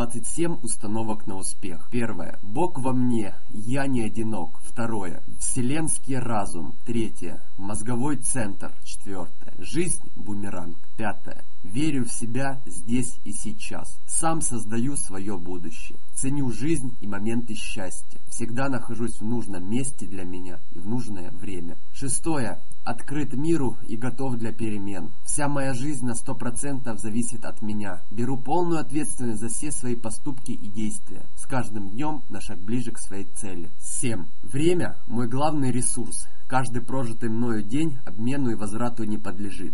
27 установок на успех. Первое. Бог во мне, я не одинок. Второе. Вселенский разум. Третье. Мозговой центр. Четвертое. Жизнь – бумеранг. Пятое. Верю в себя здесь и сейчас. Сам создаю свое будущее. Ценю жизнь и моменты счастья. Всегда нахожусь в нужном месте для меня и в нужное время. Шестое. Открыт миру и готов для перемен. Вся моя жизнь на 100% зависит от меня. Беру полную ответственность за все свои поступки и действия. С каждым днем на шаг ближе к своей цели. 7. Время – мой главный ресурс. Каждый прожитый мною день обмену и возврату не подлежит.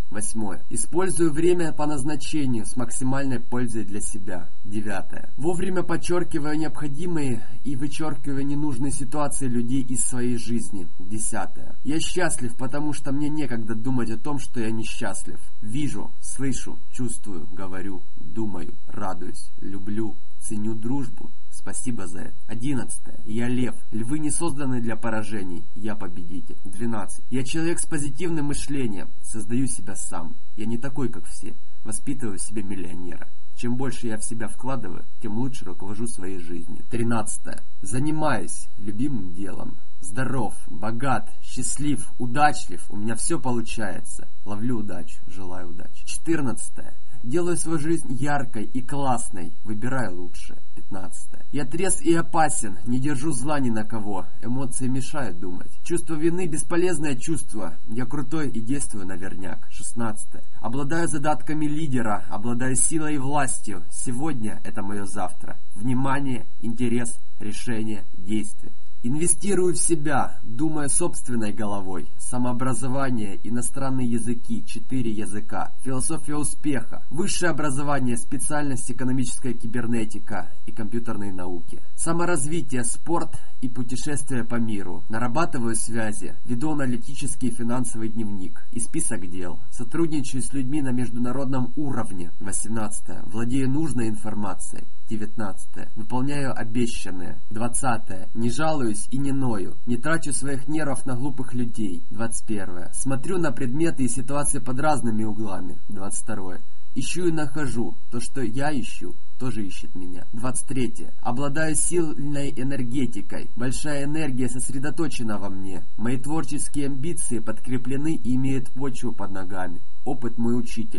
8. Использую время по назначению с максимальной пользой для себя. 9. Вовремя подчеркиваю необходимые и вычеркиваю ненужные ситуации людей из своей жизни. 10. Я счастлив, потому что мне некогда думать о том, что я несчастлив. Вижу, слышу, чувствую, говорю, думаю, радуюсь, люблю, ценю дружбу. Спасибо за это. 11. Я лев. Львы не созданы для поражений. Я победитель. 12. Я человек с позитивным мышлением. Создаю себя сам. Я не такой, как все. Воспитываю в себе миллионера. Чем больше я в себя вкладываю, тем лучше руковожу своей жизнью. 13. Занимаюсь любимым делом. Здоров, богат, счастлив, удачлив. У меня все получается. Ловлю удачу. Желаю удачи. 14. Делаю свою жизнь яркой и классной. Выбираю лучшее. 15. Я трезв и опасен. Не держу зла ни на кого. Эмоции мешают думать. Чувство вины – бесполезное чувство. Я крутой и действую наверняк. 16. Обладаю задатками лидера. Обладаю силой и властью. Сегодня – это мое завтра. Внимание, интерес, решение, действие. Инвестирую в себя, думая собственной головой. Самообразование, иностранные языки, 4 языка, философия успеха, высшее образование, специальность экономическая кибернетика и компьютерные науки. Саморазвитие, спорт и путешествия по миру. Нарабатываю связи, веду аналитический и финансовый дневник и список дел. Сотрудничаю с людьми на международном уровне. 18. Владею нужной информацией. 19. Выполняю обещанное. 20. Не жалуюсь и не ною. Не трачу своих нервов на глупых людей. 21. Смотрю на предметы и ситуации под разными углами. 22. Ищу и нахожу. То, что я ищу, тоже ищет меня. 23. Обладаю сильной энергетикой. Большая энергия сосредоточена во мне. Мои творческие амбиции подкреплены и имеют почву под ногами. Опыт мой учитель.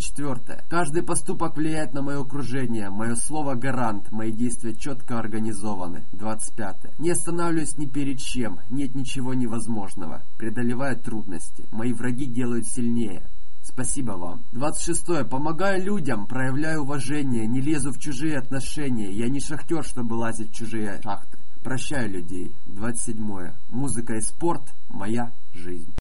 24. Каждый поступок влияет на мое окружение. Мое слово гарант. Мои действия четко организованы. 25. Не останавливаюсь ни перед чем. Нет ничего невозможного. Преодолеваю трудности. Мои враги делают сильнее. Спасибо вам. 26. Помогаю людям, проявляю уважение, не лезу в чужие отношения. Я не шахтер, чтобы лазить в чужие шахты. Прощаю людей. 27. Музыка и спорт – моя жизнь.